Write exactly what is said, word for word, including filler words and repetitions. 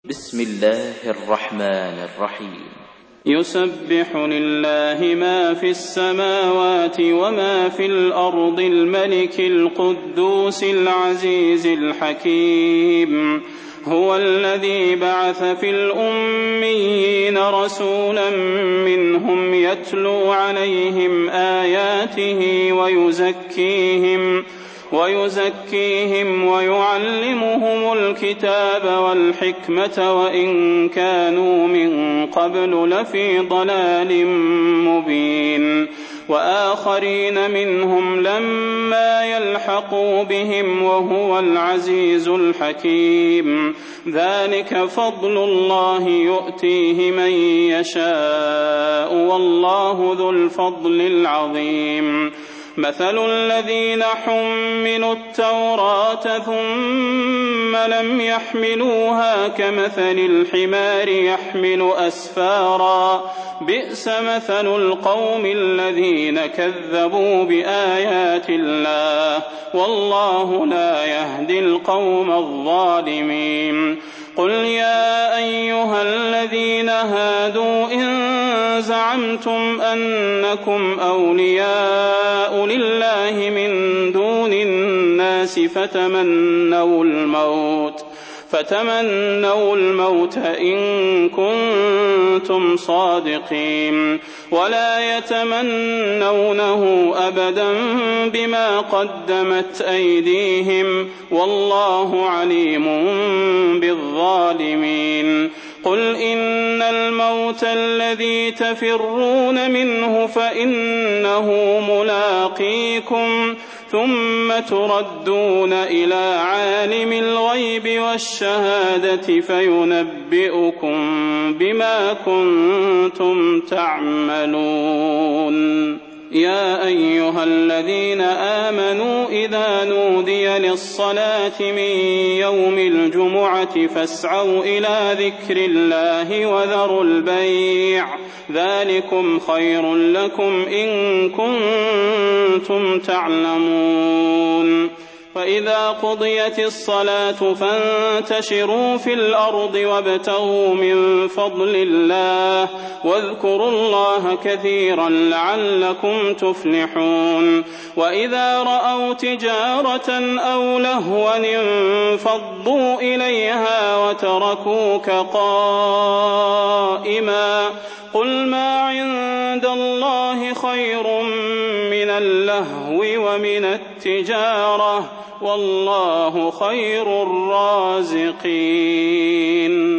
بسم الله الرحمن الرحيم. يسبح لله ما في السماوات وما في الأرض الملك القدوس العزيز الحكيم. هو الذي بعث في الأميين رسولا منهم يتلو عليهم آياته ويزكيهم ويزكيهم ويعلمهم الكتاب والحكمة وإن كانوا من قبل لفي ضلال مبين. وآخرين منهم لما يلحقوا بهم وهو العزيز الحكيم. ذلك فضل الله يؤتيه من يشاء والله ذو الفضل العظيم. مثل الذين حملوا التوراة ثم لم يحملوها كمثل الحمار يحمل أسفارا بئس مثل القوم الذين كذبوا بآيات الله والله لا يهدي القوم الظالمين. قل يا أيها الذين هادوا إن زعمتم أنكم أولياء لله من دون الناس فتمنوا الموت فتمنوا الموت إن كنتم صادقين ولا يتمنونه أبدا بما قدمت أيديهم والله عليم بالظالمين. قل إن الموت الذي تفرون منه فإنه ملاقيكم ثم تردون إلى عالم الغيب والشهادة فينبئكم بما كنتم تعملون. يا أيها الذين آمنوا إذا نودي للصلاة من يوم الجمعة فاسعوا إلى ذكر الله وذروا البيع ذلكم خير لكم إن كنتم تعلمون. فإذا قضيت الصلاة فانتشروا في الأرض وابتغوا من فضل الله واذكروا الله كثيرا لعلكم تفلحون. وإذا رأوا تجارة أو لهوا انفضوا إليها وتركوك قائما قل ما عند الله خير من اللهو ومن التجارة والله خير الرازقين.